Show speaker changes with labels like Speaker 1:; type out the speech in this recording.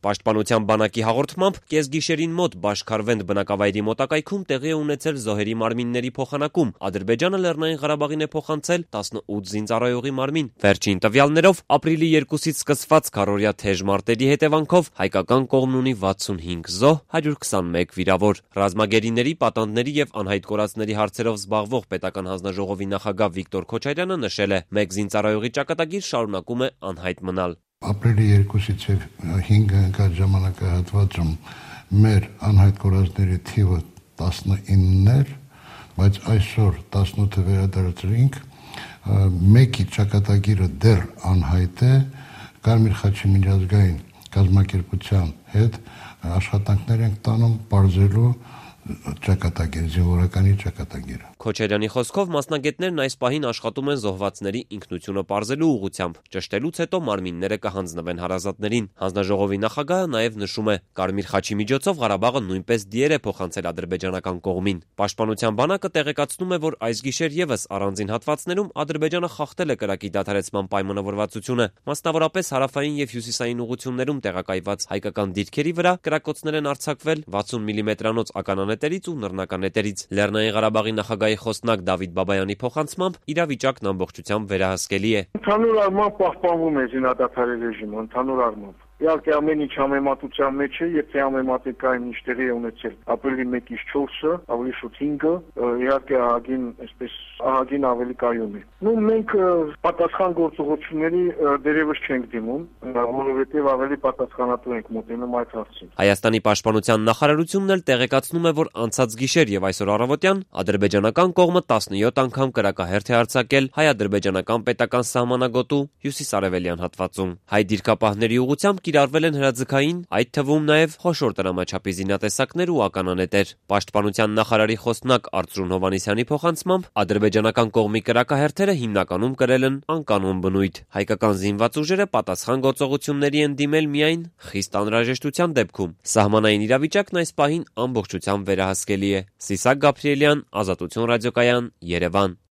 Speaker 1: Պաշտպանության բանակի հաղորդմամբ կեսգիշերին մոտ Բաշքարվենդ բնակավայրի մոտակայքում տեղի է ունեցել զոհերի մարմինների փոխանակում։ Ադրբեջանը Լեռնային Ղարաբաղին է փոխանցել 18 զինծառայողի մարմին։ Վերջին տվյալներով ապրիլի 2-ից սկսված քառօրյա թեժ մարտերի հետևանքով հայկական կողմն ունի 65 զոհ, 121 վիրավոր։ Ռազմագերիների, պատանդների եւ անհայտ կորածների հարցերով զբաղվող պետական հանձնաժողովի նախագահ Վիկտոր Քոչարյանը նշել է. «Մեկ զինծառայողի ճակատագիր շարունակում է անհայտ մնալ»։
Speaker 2: Ապրիլի 2-ից եւ 5-ը ընկած ժամանակահատվածում մեր անհայտ կորածների թիվը 19-ն էր, բայց այսօր 18-ը վերադարձրինք, մեկի ճակատագիրը դեռ անհայտ է, Կարմիր խաչի միջազգային կազմակերպության հետ աշխատանքներ ենք տանում պարզելու ճակատագիր, զինվորականի ճակատագիրը։
Speaker 1: Քոչարյանի խոսքով մասնագետներն այս պահին աշխատում են զոհվածների ինքնությունը պարզելու ուղղությամբ, ճշտելուց հետո մարմինները կհանձնվեն հարազատներին։ Հանձնաժողովի նախագահը նաև նշում է, Կարմիր խաչի միջոցով Ղարաբաղը նույնպես դիեր է փոխանցել ադրբեջանական կողմին։ Պաշտպանության բանակը տեղեկացնում է, որ այս գիշեր եւս առանձին հատվածներում Ադրբեջանը խախտել է կրակի դադարեցման պայմանավորվածությունը, մասնավորապես հարավային եւ հյուսիսային ուղություններում տեղակայված հայկական դիրքերի վրա կրակոցներ են արձակվել 60 մմ-անոց ականանետերից ու նռնականետերից։ Լեռնային Ղարաբաղի նախագահի խոսնակ Դավիթ Բաբայանի փոխանցմամբ իրավիճակն ամբողջությամբ վերահսկելի է։
Speaker 3: Ընդհանուր առմամբ պահպանվում է զինադադարի ռեժիմը, ընդհանուր առմամբ։ Իհարկե ամեն ինչ համեմատության մեջ է, եթե համեմատական ինչ տեղի է ունեցել ապրիլի 1-ից 4-ը, ավելի շուտ 5-ը, իհարկե ահագին, այսպես ահագին ավելի կայուն է։ Մենք պատասխան գործողությունների դերևս չենք դիմում, որովհետև ավելի պատասխանատու ենք մոտենում այդ հարցին։
Speaker 1: Հայաստանի պաշտպանության նախարարությունն էլ տեղեկացնում է, որ անցած գիշեր եւ այսօր առավոտյան ադրբեջանական կողմը 17 անգամ կրակահերթ է արձակել հայ-ադրբեջանական պետական սահմանագոտու հյուսիսարևելյան հատվածում։ Հայ դիրքապահների ուղղությամբ կիրառվել են հրաձգային, այդ թվում նաև խոշոր տրամաչափի զինատեսակներ ու ականանետեր։ Պաշտպանության նախարարի խոսնակ Արծրուն Հովհաննիսյանի փոխանցմամբ ադրբեջանական կողմի կրակահերթերը հիմնականում կրել են անկանոն բնույթ։ Հայկական զինված ուժերը պատասխան գործողությունների են դիմել միայն խիստ անհրաժեշտության դեպքում։ Սահմանային իրավիճակն այս պահին ամբողջությամբ վերահսկելի է։ Սիսակ Գաբրիելյան, Ազատություն ռադիոկայան, Երևան։